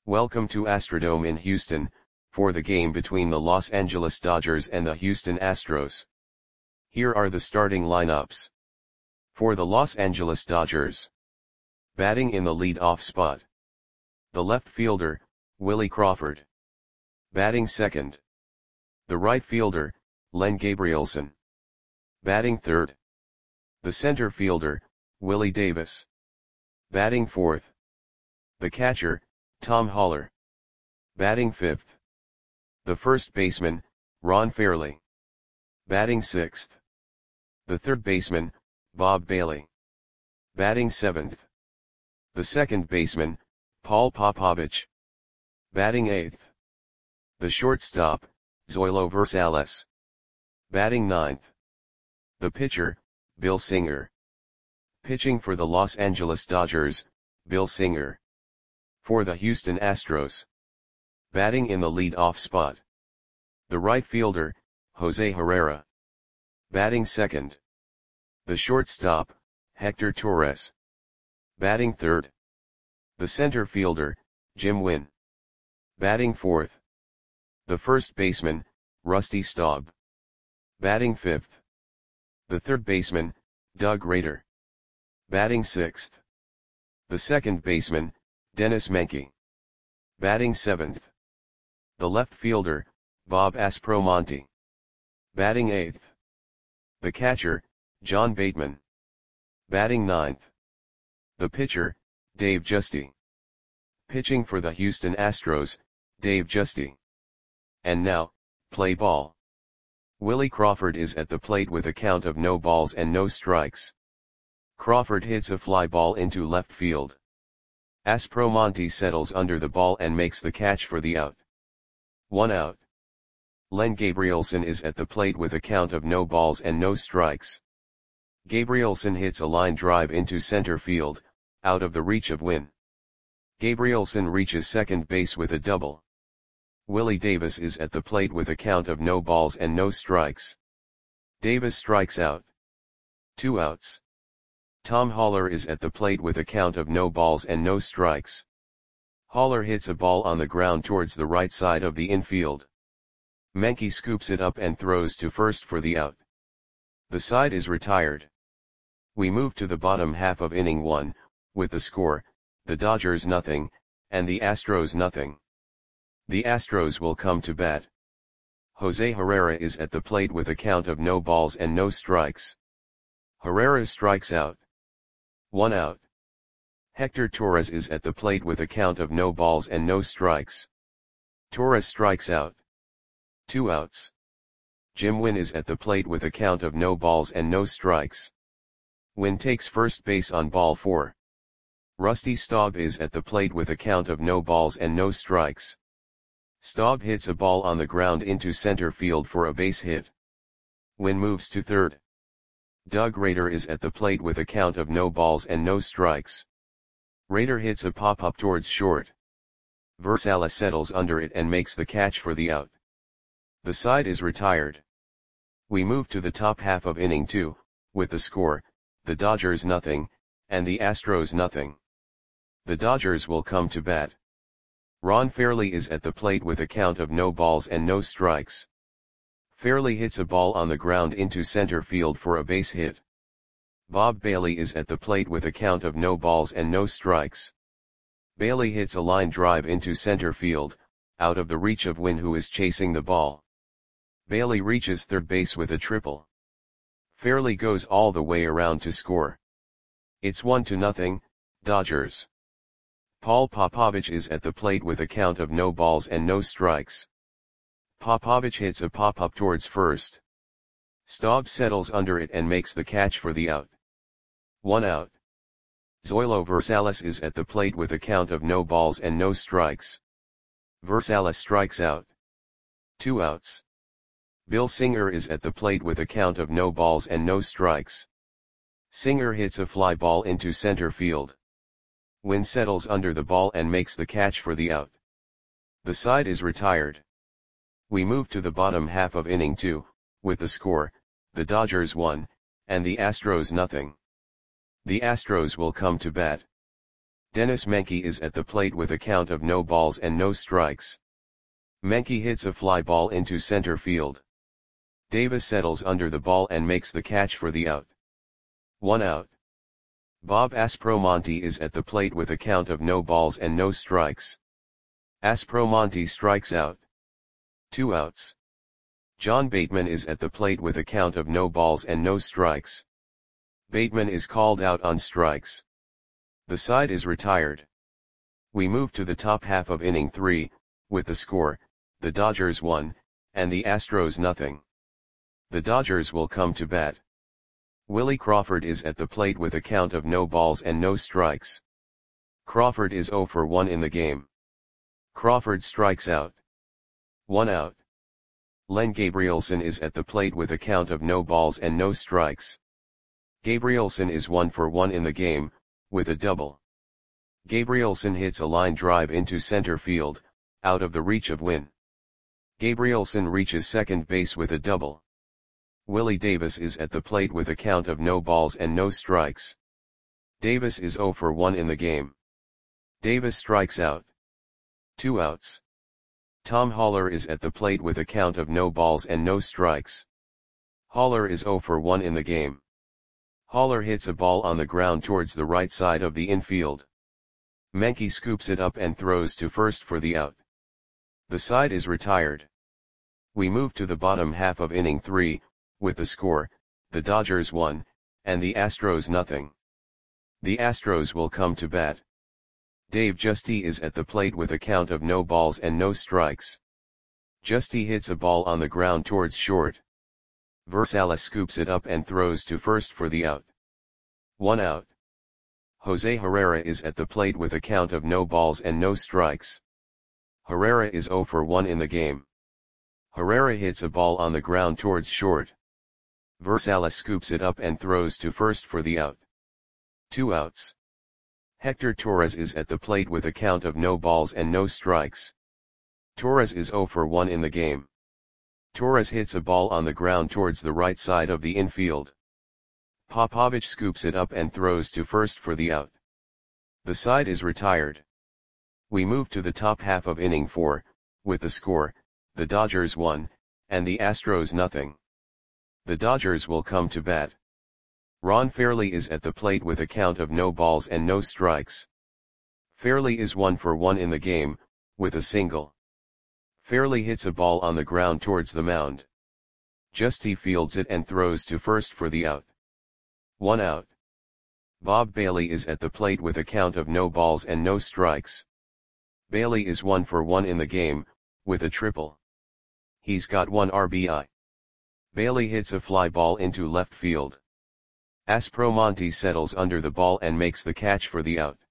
Welcome to Astrodome in Houston, for the game between the Los Angeles Dodgers and the Houston Astros. Here are the starting lineups. For the Los Angeles Dodgers. Batting in the lead-off spot. The left fielder, Willie Crawford. Batting second. The right fielder, Len Gabrielson. Batting third. The center fielder, Willie Davis. Batting fourth. The catcher, Tom Haller. Batting fifth. The first baseman, Ron Fairly. Batting sixth. The third baseman, Bob Bailey. Batting seventh. The second baseman, Paul Popovich. Batting eighth. The shortstop, Zoilo Versales. Batting ninth. The pitcher, Bill Singer. Pitching for the Los Angeles Dodgers, Bill Singer. For the Houston Astros. Batting in the lead-off spot. The right fielder, Jose Herrera. Batting second. The shortstop, Hector Torres. Batting third. The center fielder, Jim Wynn. Batting fourth. The first baseman, Rusty Staub. Batting fifth. The third baseman, Doug Rader. Batting sixth. The second baseman, Dennis Menke. Batting seventh. The left fielder, Bob Aspromonte. Batting eighth. The catcher, John Bateman. Batting ninth. The pitcher, Dave Giusti. Pitching for the Houston Astros, Dave Giusti. And now, play ball. Willie Crawford is at the plate with a count of no balls and no strikes. Crawford hits a fly ball into left field. Aspromonte settles under the ball and makes the catch for the out. 1 out. Len Gabrielson is at the plate with a count of no balls and no strikes. Gabrielson hits a line drive into center field, out of the reach of Wynn. Gabrielson reaches second base with a double. Willie Davis is at the plate with a count of no balls and no strikes. Davis strikes out. 2 outs. Tom Haller is at the plate with a count of no balls and no strikes. Haller hits a ball on the ground towards the right side of the infield. Menke scoops it up and throws to first for the out. The side is retired. We move to the bottom half of inning 1, with the score, the Dodgers nothing, and the Astros nothing. The Astros will come to bat. Jose Herrera is at the plate with a count of no balls and no strikes. Herrera strikes out. 1 out. Hector Torres is at the plate with a count of no balls and no strikes. Torres strikes out. 2 outs. Jim Wynn is at the plate with a count of no balls and no strikes. Wynn takes first base on ball 4. Rusty Staub is at the plate with a count of no balls and no strikes. Staub hits a ball on the ground into center field for a base hit. Wynn moves to third. Doug Rader is at the plate with a count of no balls and no strikes. Rader hits a pop-up towards short. Versales settles under it and makes the catch for the out. The side is retired. We move to the top half of inning 2, with the score, the Dodgers nothing, and the Astros nothing. The Dodgers will come to bat. Ron Fairly is at the plate with a count of no balls and no strikes. Fairly hits a ball on the ground into center field for a base hit. Bob Bailey is at the plate with a count of no balls and no strikes. Bailey hits a line drive into center field, out of the reach of Wynn, who is chasing the ball. Bailey reaches third base with a triple. Fairly goes all the way around to score. It's 1-0, Dodgers. Paul Popovich is at the plate with a count of no balls and no strikes. Popovich hits a pop-up towards first. Staub settles under it and makes the catch for the out. 1 out. Zoilo Versales is at the plate with a count of no balls and no strikes. Versales strikes out. 2 outs. Bill Singer is at the plate with a count of no balls and no strikes. Singer hits a fly ball into center field. Wynn settles under the ball and makes the catch for the out. The side is retired. We move to the bottom half of inning 2, with the score, the Dodgers 1, and the Astros nothing. The Astros will come to bat. Dennis Menke is at the plate with a count of no balls and no strikes. Menke hits a fly ball into center field. Davis settles under the ball and makes the catch for the out. 1 out. Bob Aspromonte is at the plate with a count of no balls and no strikes. Aspromonte strikes out. 2 outs. John Bateman is at the plate with a count of no balls and no strikes. Bateman is called out on strikes. The side is retired. We move to the top half of inning 3, with the score, the Dodgers 1, and the Astros nothing. The Dodgers will come to bat. Willie Crawford is at the plate with a count of no balls and no strikes. Crawford is 0 for 1 in the game. Crawford strikes out. 1 out. Len Gabrielson is at the plate with a count of no balls and no strikes. Gabrielson is 1 for 1 in the game, with a double. Gabrielson hits a line drive into center field, out of the reach of Winn. Gabrielson reaches second base with a double. Willie Davis is at the plate with a count of no balls and no strikes. Davis is 0 for 1 in the game. Davis strikes out. 2 outs. Tom Haller is at the plate with a count of no balls and no strikes. Haller is 0 for 1 in the game. Haller hits a ball on the ground towards the right side of the infield. Menke scoops it up and throws to first for the out. The side is retired. We move to the bottom half of inning 3, with the score, the Dodgers 1, and the Astros nothing. The Astros will come to bat. Dave Giusti is at the plate with a count of no balls and no strikes. Giusti hits a ball on the ground towards short. Versalles scoops it up and throws to first for the out. 1 out. Jose Herrera is at the plate with a count of no balls and no strikes. Herrera is 0 for 1 in the game. Herrera hits a ball on the ground towards short. Versalles scoops it up and throws to first for the out. 2 outs. Hector Torres is at the plate with a count of no balls and no strikes. Torres is 0 for 1 in the game. Torres hits a ball on the ground towards the right side of the infield. Popovich scoops it up and throws to first for the out. The side is retired. We move to the top half of inning 4, with the score, the Dodgers 1, and the Astros nothing. The Dodgers will come to bat. Ron Fairly is at the plate with a count of no balls and no strikes. Fairly is 1 for 1 in the game, with a single. Fairly hits a ball on the ground towards the mound. Giusti fields it and throws to first for the out. 1 out. Bob Bailey is at the plate with a count of no balls and no strikes. Bailey is 1 for 1 in the game, with a triple. He's got 1 RBI. Bailey hits a fly ball into left field. Aspromonte settles under the ball and makes the catch for the out.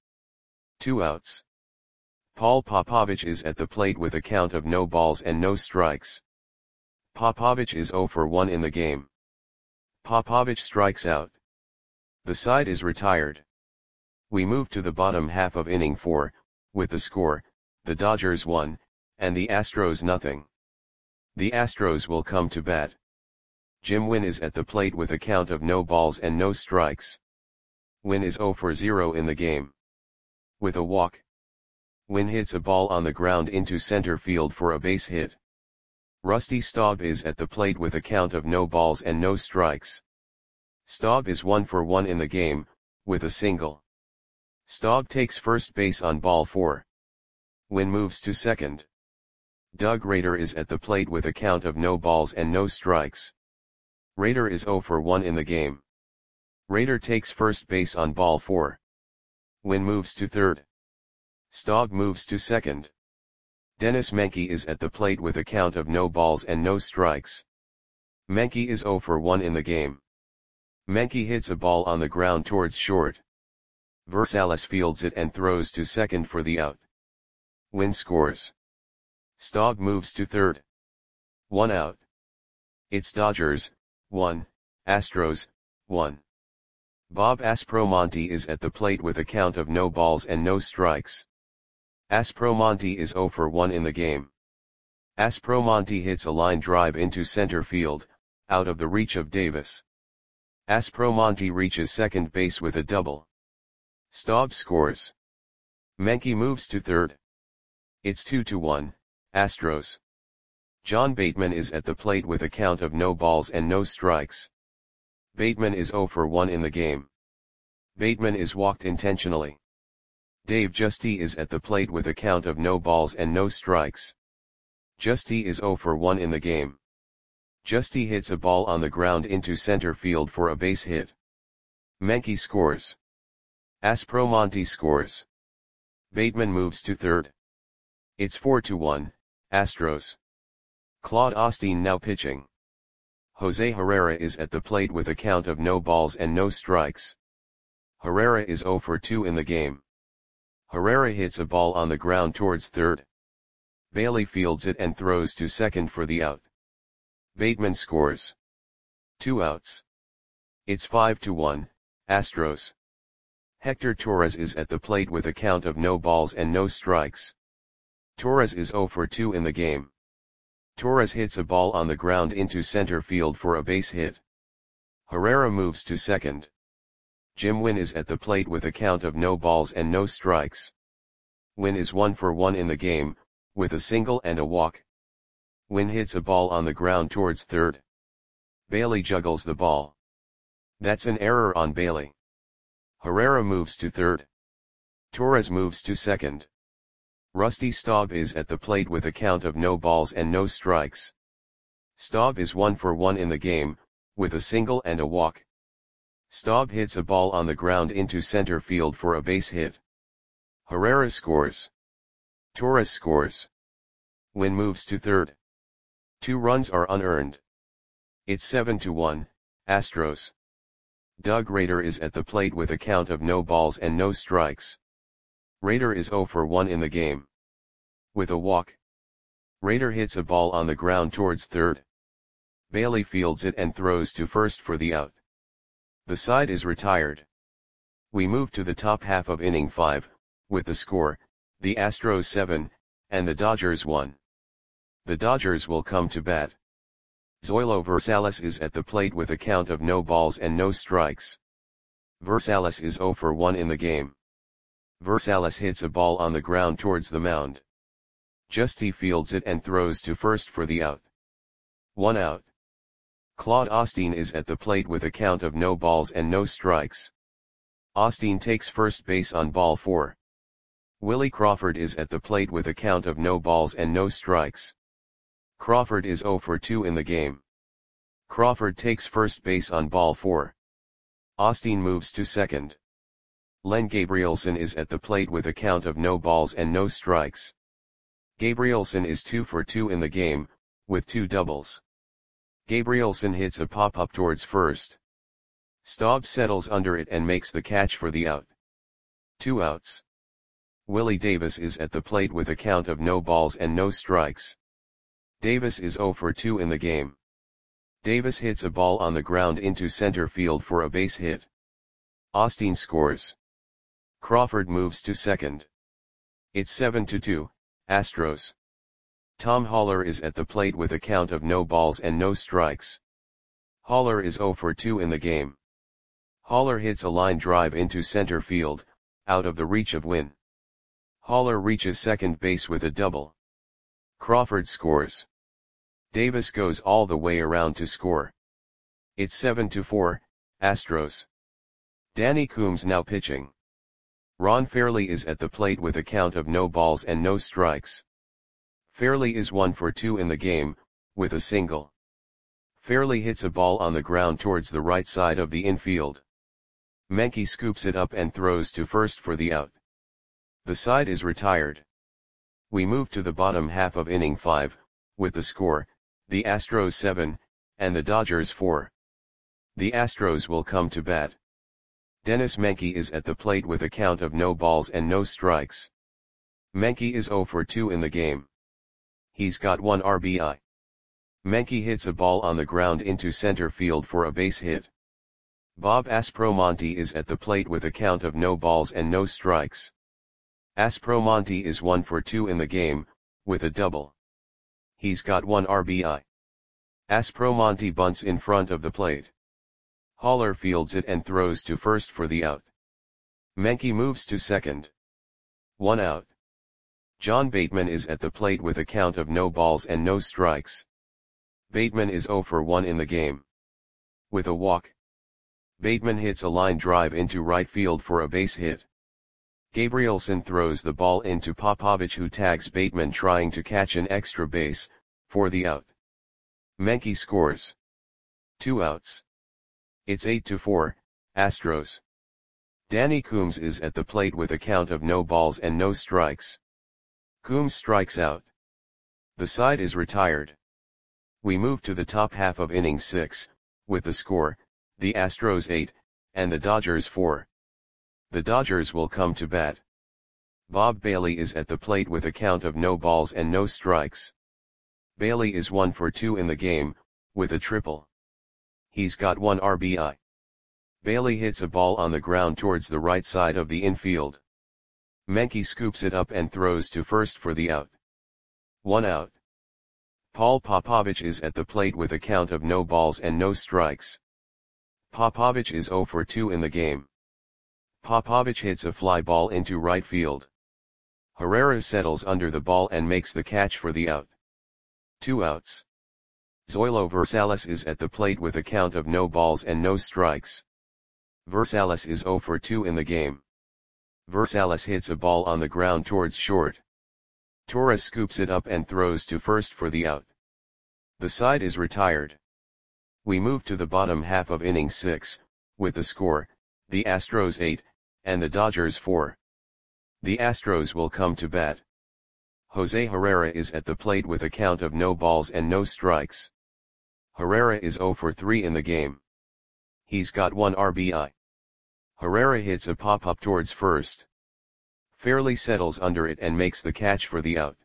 2 outs. Paul Popovich is at the plate with a count of no balls and no strikes. Popovich is 0 for 1 in the game. Popovich strikes out. The side is retired. We move to the bottom half of inning 4, with the score, the Dodgers 1, and the Astros nothing. The Astros will come to bat. Jim Winn is at the plate with a count of no balls and no strikes. Winn is 0 for 0 in the game. With a walk. Winn hits a ball on the ground into center field for a base hit. Rusty Staub is at the plate with a count of no balls and no strikes. Staub is 1 for 1 in the game, with a single. Staub takes first base on ball 4. Winn moves to second. Doug Rader is at the plate with a count of no balls and no strikes. Rader is 0 for 1 in the game. Rader takes first base on ball 4. Winn moves to third. Staub moves to second. Dennis Menke is at the plate with a count of no balls and no strikes. Menke is 0 for 1 in the game. Menke hits a ball on the ground towards short. Versalles fields it and throws to second for the out. Winn scores. Staub moves to third. 1 out. It's Dodgers 1, Astros 1. Bob Aspromonte is at the plate with a count of no balls and no strikes. Aspromonte is 0 for 1 in the game. Aspromonte hits a line drive into center field, out of the reach of Davis. Aspromonte reaches second base with a double. Staub scores. Menke moves to third. It's 2-1, Astros. John Bateman is at the plate with a count of no balls and no strikes. Bateman is 0 for 1 in the game. Bateman is walked intentionally. Dave Giusti is at the plate with a count of no balls and no strikes. Giusti is 0 for 1 in the game. Giusti hits a ball on the ground into center field for a base hit. Menke scores. Aspromonte scores. Bateman moves to third. It's 4-1, Astros. Claude Osteen now pitching. Jose Herrera is at the plate with a count of no balls and no strikes. Herrera is 0 for 2 in the game. Herrera hits a ball on the ground towards third. Bailey fields it and throws to second for the out. Bateman scores. 2 outs. It's 5-1, Astros. Hector Torres is at the plate with a count of no balls and no strikes. Torres is 0 for 2 in the game. Torres hits a ball on the ground into center field for a base hit. Herrera moves to second. Jim Wynn is at the plate with a count of no balls and no strikes. Wynn is 1 for 1 in the game, with a single and a walk. Wynn hits a ball on the ground towards third. Bailey juggles the ball. That's an error on Bailey. Herrera moves to third. Torres moves to second. Rusty Staub is at the plate with a count of no balls and no strikes. Staub is 1 for 1 in the game, with a single and a walk. Staub hits a ball on the ground into center field for a base hit. Herrera scores. Torres scores. Wynn moves to third. 2 runs are unearned. It's 7-1, Astros. Doug Rader is at the plate with a count of no balls and no strikes. Rader is 0 for 1 in the game. With a walk. Rader hits a ball on the ground towards third. Bailey fields it and throws to first for the out. The side is retired. We move to the top half of inning 5, with the score, the Astros 7, and the Dodgers 1. The Dodgers will come to bat. Zoilo Versalles is at the plate with a count of no balls and no strikes. Versalles is 0 for 1 in the game. Versalles hits a ball on the ground towards the mound. Giusti fields it and throws to first for the out. 1 out. Claude Osteen is at the plate with a count of no balls and no strikes. Osteen takes first base on ball 4. Willie Crawford is at the plate with a count of no balls and no strikes. Crawford is 0 for 2 in the game. Crawford takes first base on ball 4. Osteen moves to second. Len Gabrielson is at the plate with a count of no balls and no strikes. Gabrielson is 2 for 2 in the game, with 2 doubles. Gabrielson hits a pop-up towards first. Staub settles under it and makes the catch for the out. 2 outs. Willie Davis is at the plate with a count of no balls and no strikes. Davis is 0 for 2 in the game. Davis hits a ball on the ground into center field for a base hit. Osteen scores. Crawford moves to second. It's 7-2, Astros. Tom Haller is at the plate with a count of no balls and no strikes. Haller is 0 for 2 in the game. Haller hits a line drive into center field, out of the reach of Wynn. Haller reaches second base with a double. Crawford scores. Davis goes all the way around to score. It's 7-4, Astros. Danny Coombs now pitching. Ron Fairly is at the plate with a count of no balls and no strikes. Fairly is 1 for 2 in the game, with a single. Fairly hits a ball on the ground towards the right side of the infield. Menke scoops it up and throws to first for the out. The side is retired. We move to the bottom half of inning 5, with the score, the Astros 7, and the Dodgers 4. The Astros will come to bat. Dennis Menke is at the plate with a count of no balls and no strikes. Menke is 0 for 2 in the game. He's got 1 RBI. Menke hits a ball on the ground into center field for a base hit. Bob Aspromonte is at the plate with a count of no balls and no strikes. Aspromonte is 1 for 2 in the game, with a double. He's got 1 RBI. Aspromonte bunts in front of the plate. Haller fields it and throws to first for the out. Menke moves to second. 1 out. John Bateman is at the plate with a count of no balls and no strikes. Bateman is 0 for 1 in the game. With a walk, Bateman hits a line drive into right field for a base hit. Gabrielson throws the ball into Popovich, who tags Bateman trying to catch an extra base, for the out. Menke scores. 2 outs. It's 8-4, Astros. Danny Coombs is at the plate with a count of no balls and no strikes. Coombs strikes out. The side is retired. We move to the top half of inning 6, with the score, the Astros 8, and the Dodgers 4. The Dodgers will come to bat. Bob Bailey is at the plate with a count of no balls and no strikes. Bailey is 1 for 2 in the game, with a triple. He's got 1 RBI. Bailey hits a ball on the ground towards the right side of the infield. Menke scoops it up and throws to first for the out. 1 out. Paul Popovich is at the plate with a count of no balls and no strikes. Popovich is 0 for 2 in the game. Popovich hits a fly ball into right field. Herrera settles under the ball and makes the catch for the out. 2 outs. Zoilo Versalles is at the plate with a count of no balls and no strikes. Versalles is 0 for 2 in the game. Versalles hits a ball on the ground towards short. Torres scoops it up and throws to first for the out. The side is retired. We move to the bottom half of inning 6, with the score, the Astros 8, and the Dodgers 4. The Astros will come to bat. Jose Herrera is at the plate with a count of no balls and no strikes. Herrera is 0 for 3 in the game. He's got 1 RBI. Herrera hits a pop-up towards first. Fairly settles under it and makes the catch for the out.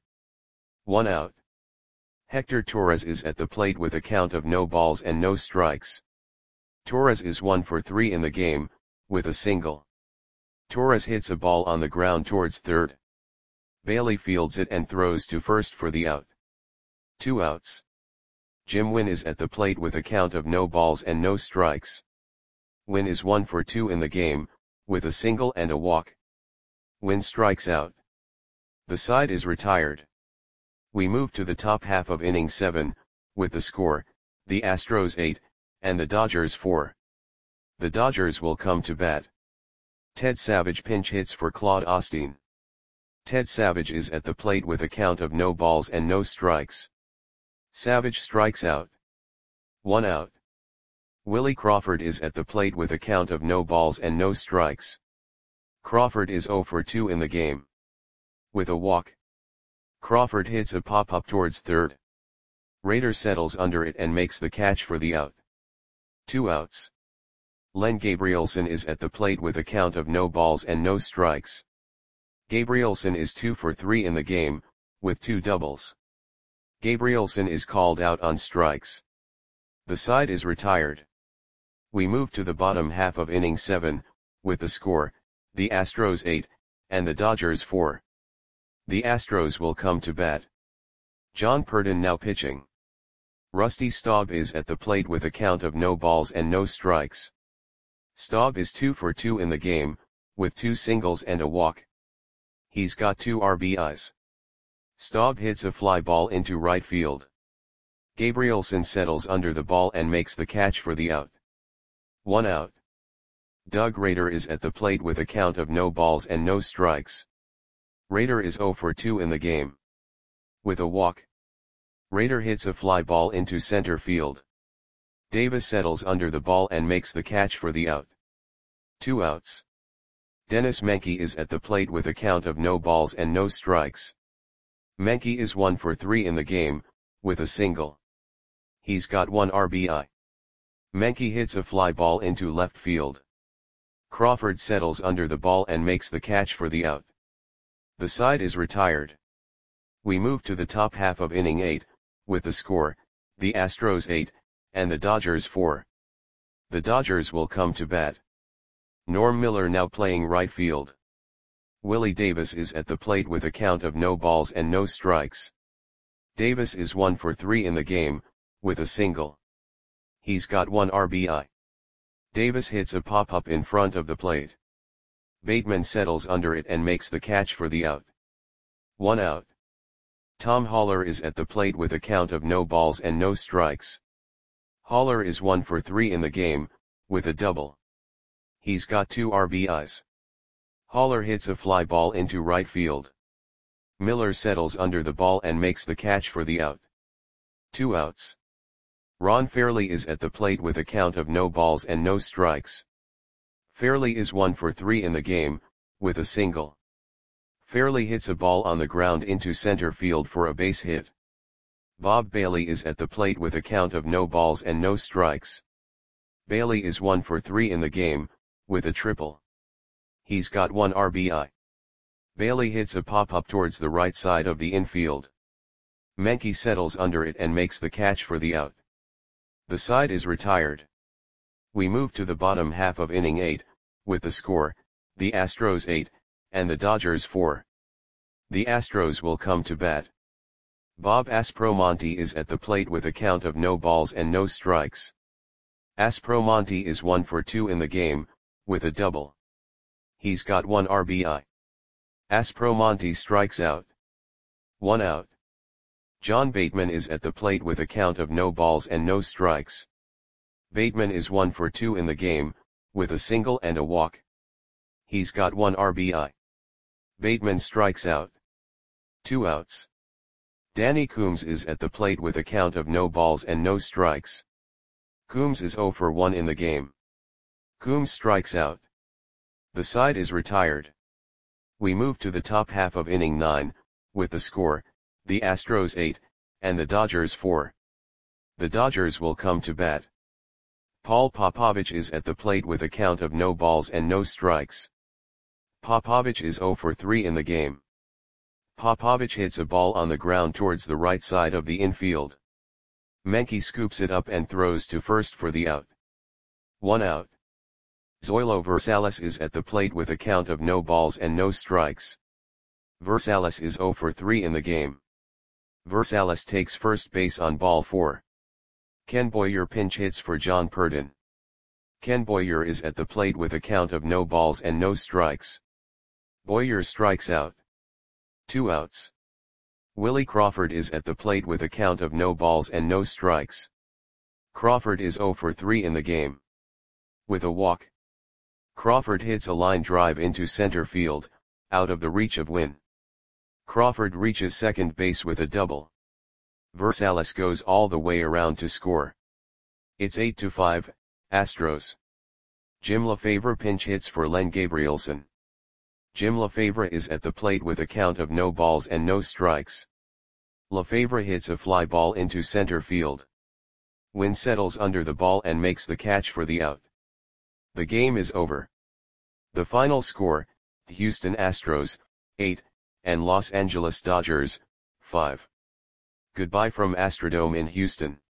1 out. Hector Torres is at the plate with a count of no balls and no strikes. Torres is 1 for 3 in the game, with a single. Torres hits a ball on the ground towards third. Bailey fields it and throws to first for the out. 2 outs. Jim Wynn is at the plate with a count of no balls and no strikes. Wynn is 1 for 2 in the game, with a single and a walk. Wynn strikes out. The side is retired. We move to the top half of inning 7, with the score, the Astros 8, and the Dodgers 4. The Dodgers will come to bat. Ted Savage pinch hits for Claude Osteen. Ted Savage is at the plate with a count of no balls and no strikes. Savage strikes out. 1 out. Willie Crawford is at the plate with a count of no balls and no strikes. Crawford is 0 for 2 in the game. With a walk, Crawford hits a pop-up towards third. Rader settles under it and makes the catch for the out. 2 outs. Len Gabrielson is at the plate with a count of no balls and no strikes. Gabrielson is 2 for 3 in the game, with 2 doubles. Gabrielson is called out on strikes. The side is retired. We move to the bottom half of inning 7, with the score, the Astros 8, and the Dodgers 4. The Astros will come to bat. John Purdon now pitching. Rusty Staub is at the plate with a count of no balls and no strikes. Staub is 2 for 2 in the game, with 2 singles and a walk. He's got 2 RBIs. Staub hits a fly ball into right field. Gabrielson settles under the ball and makes the catch for the out. 1 out. Doug Rader is at the plate with a count of no balls and no strikes. Rader is 0 for 2 in the game. With a walk, Rader hits a fly ball into center field. Davis settles under the ball and makes the catch for the out. 2 outs. Dennis Menke is at the plate with a count of no balls and no strikes. Menke is 1 for 3 in the game, with a single. He's got 1 RBI. Menke hits a fly ball into left field. Crawford settles under the ball and makes the catch for the out. The side is retired. We move to the top half of inning 8, with the score, the Astros 8, and the Dodgers 4. The Dodgers will come to bat. Norm Miller now playing right field. Willie Davis is at the plate with a count of no balls and no strikes. Davis is 1 for 3 in the game, with a single. He's got 1 RBI. Davis hits a pop-up in front of the plate. Bateman settles under it and makes the catch for the out. 1 out. Tom Haller is at the plate with a count of no balls and no strikes. Haller is 1 for 3 in the game, with a double. He's got 2 RBIs. Haller hits a fly ball into right field. Miller settles under the ball and makes the catch for the out. 2 outs. Ron Fairly is at the plate with a count of no balls and no strikes. Fairly is 1 for 3 in the game, with a single. Fairly hits a ball on the ground into center field for a base hit. Bob Bailey is at the plate with a count of no balls and no strikes. Bailey is 1 for 3 in the game, with a triple. He's got 1 RBI. Bailey hits a pop-up towards the right side of the infield. Menke settles under it and makes the catch for the out. The side is retired. We move to the bottom half of inning 8, with the score, the Astros 8, and the Dodgers 4. The Astros will come to bat. Bob Aspromonte is at the plate with a count of no balls and no strikes. Aspromonte is 1 for 2 in the game, with a double. He's got 1 RBI. Aspromonte strikes out. 1 out. John Bateman is at the plate with a count of no balls and no strikes. Bateman is 1 for 2 in the game, with a single and a walk. He's got 1 RBI. Bateman strikes out. 2 outs. Danny Coombs is at the plate with a count of no balls and no strikes. Coombs is 0 for 1 in the game. Coombs strikes out. The side is retired. We move to the top half of inning 9, with the score, the Astros 8, and the Dodgers 4. The Dodgers will come to bat. Paul Popovich is at the plate with a count of no balls and no strikes. Popovich is 0 for 3 in the game. Popovich hits a ball on the ground towards the right side of the infield. Menke scoops it up and throws to first for the out. 1 out. Zoilo Versalles is at the plate with a count of no balls and no strikes. Versalles is 0 for 3 in the game. Versalles takes first base on ball 4. Ken Boyer pinch hits for John Purdon. Ken Boyer is at the plate with a count of no balls and no strikes. Boyer strikes out. 2 outs. Willie Crawford is at the plate with a count of no balls and no strikes. Crawford is 0 for 3 in the game. With a walk. Crawford hits a line drive into center field, out of the reach of Wynn. Crawford reaches second base with a double. Versalles goes all the way around to score. It's 8-5, Astros. Jim Lefebvre pinch hits for Len Gabrielson. Jim Lefebvre is at the plate with a count of no balls and no strikes. Lefebvre hits a fly ball into center field. Wynn settles under the ball and makes the catch for the out. The game is over. The final score, Houston Astros, 8, and Los Angeles Dodgers, 5. Goodbye from Astrodome in Houston.